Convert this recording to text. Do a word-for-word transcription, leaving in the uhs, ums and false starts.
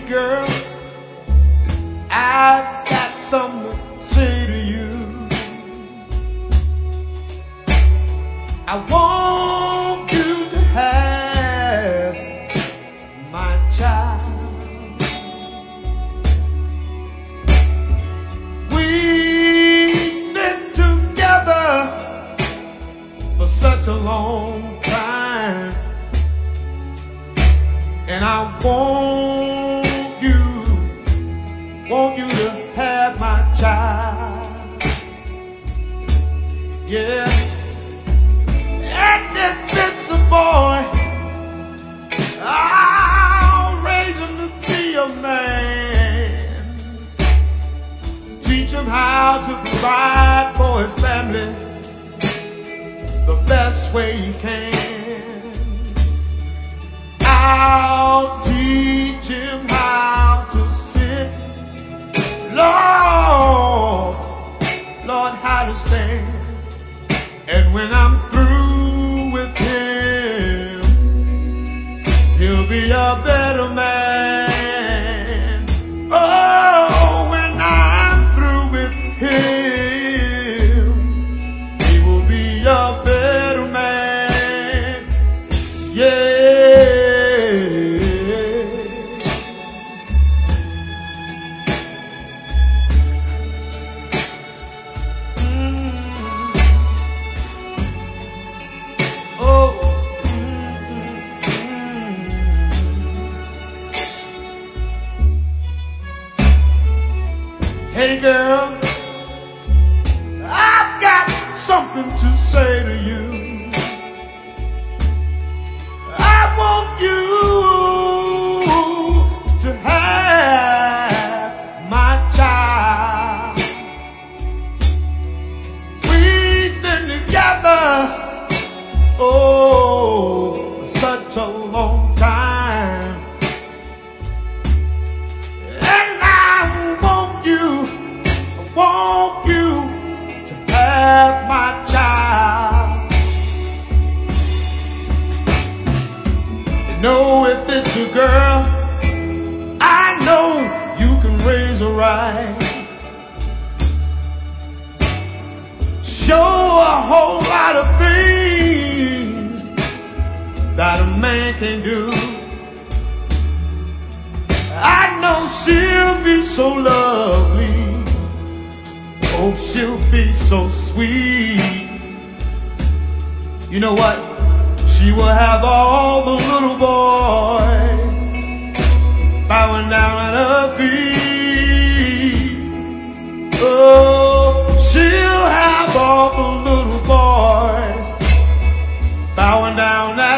girl, I've got something to say to you. I want you to have my child. We've been together for such a long time, and I want you, want you to have my child. Yeah. And if it's a boy, I'll raise him to be a man. Teach him how to provide for his family the best way he can. I'll teach him how to sit, Lord, Lord, how to stand. And when I'm through with him, he'll be a better man. Oh, when I'm through with him, he will be a better man. Yeah. Hey girl, I've got something to say to you. I want you to have my child. We've been together, oh, such a long time. Want you to have my child. You know, if it's a girl, I know you can raise her right. Show a whole lot of things that a man can do. I know she'll be so lovely. Oh, she'll be so sweet. You know what? She will have all the little boys bowing down at her feet. Oh, she'll have all the little boys bowing down at